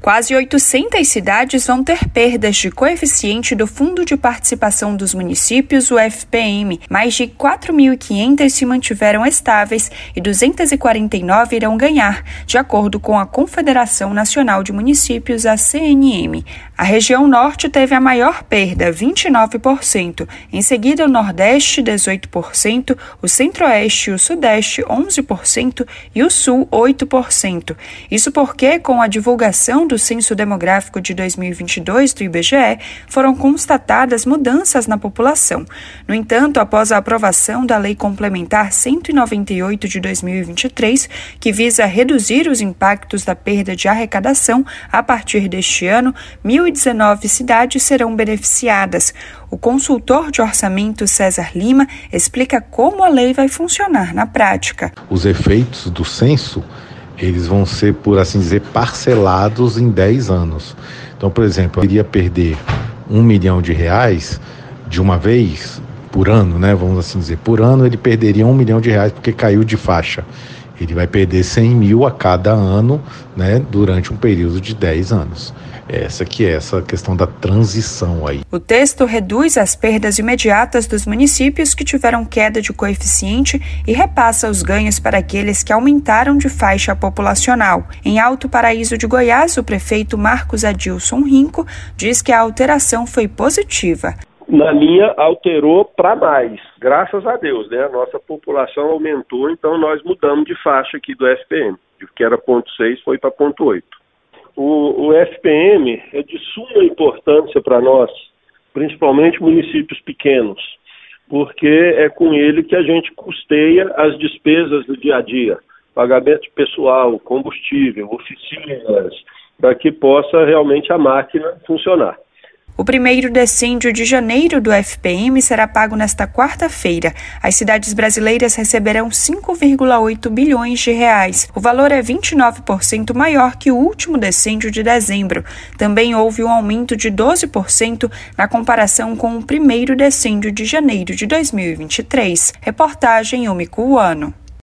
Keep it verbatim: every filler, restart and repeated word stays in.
Quase oitocentas cidades vão ter perdas de coeficiente do Fundo de Participação dos Municípios, o F P M. Mais de quatro mil e quinhentas se mantiveram estáveis e duzentas e quarenta e nove irão ganhar, de acordo com a Confederação Nacional de Municípios, a C N M. A região norte teve a maior perda, vinte e nove por cento. Em seguida, o Nordeste, dezoito por cento, o Centro-Oeste e o Sudeste, onze por cento e o Sul, oito por cento. Isso porque, com a divulgação do Censo Demográfico de dois mil e vinte e dois do I B G E, foram constatadas mudanças na população. No entanto, após a aprovação da Lei Complementar cento e noventa e oito de dois mil e vinte e três, que visa reduzir os impactos da perda de arrecadação, a partir deste ano, mil e dezenove cidades serão beneficiadas. O consultor de orçamento César Lima explica como a lei vai funcionar na prática. Os efeitos do censo, eles vão ser, por assim dizer, parcelados em dez anos. Então, por exemplo, eu iria perder um milhão de reais de uma vez por ano, né? Vamos assim dizer, por ano ele perderia um milhão de reais porque caiu de faixa. Ele vai perder cem mil a cada ano, né, durante um período de dez anos. Essa que é essa questão da transição aí. O texto reduz as perdas imediatas dos municípios que tiveram queda de coeficiente e repassa os ganhos para aqueles que aumentaram de faixa populacional. Em Alto Paraíso de Goiás, o prefeito Marcos Adilson Rinco diz que a alteração foi positiva. Na minha, alterou para mais, graças a Deus, né? A nossa população aumentou, então nós mudamos de faixa aqui do F P M, que era ponto seis, foi para ponto oito. O, o F P M é de suma importância para nós, principalmente municípios pequenos, porque é com ele que a gente custeia as despesas do dia a dia, pagamento de pessoal, combustível, oficinas, para que possa realmente a máquina funcionar. O primeiro decêndio de janeiro do F P M será pago nesta quarta-feira. As cidades brasileiras receberão cinco vírgula oito bilhões de reais. O valor é vinte e nove por cento maior que o último decêndio de dezembro. Também houve um aumento de doze por cento na comparação com o primeiro decêndio de janeiro de dois mil e vinte e três. Reportagem Yumiko Uano.